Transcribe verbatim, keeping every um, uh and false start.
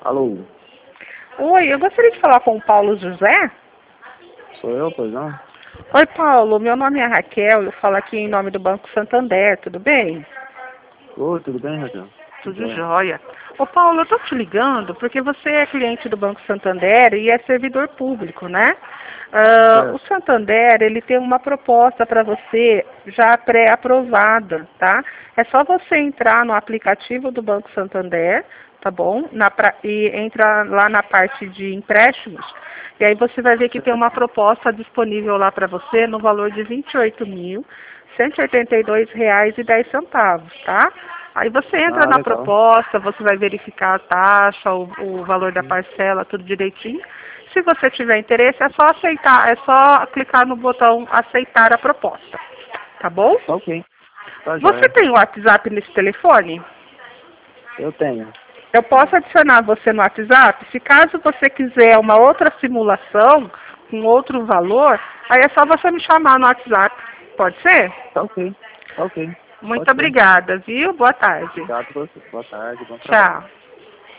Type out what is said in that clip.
Alô? Oi, eu gostaria de falar com o Paulo José. Sou eu, pois não? Oi, Paulo, meu nome é Raquel, eu falo aqui em nome do Banco Santander, tudo bem? Oi, tudo bem, Raquel? Tudo jóia. Ô, Paulo, eu tô te ligando porque você é cliente do Banco Santander e é servidor público, né? Ah, o Certo. Santander, ele tem uma proposta para você já pré-aprovada, tá? É só você entrar no aplicativo do Banco Santander, tá bom? Na pra... E entra lá na parte de empréstimos, e aí você vai ver que tem uma proposta disponível lá para você no valor de vinte e oito mil, cento e oitenta e dois reais e dez centavos, tá? Aí você entra Ah, na legal. proposta, você vai verificar a taxa, o, o valor da parcela, tudo direitinho. Se você tiver interesse, é só aceitar, é só clicar no botão aceitar a proposta, tá bom? Tá ok. Tá Você jóia. tem o WhatsApp nesse telefone? Eu tenho. Eu posso adicionar você no WhatsApp? Se caso você quiser uma outra simulação, com outro valor, aí é só você me chamar no WhatsApp. Pode ser? Tá ok. Tá ok. Muito Pode ser. obrigada, viu? Boa tarde. Obrigado por você. Boa tarde, bom trabalho. Tchau.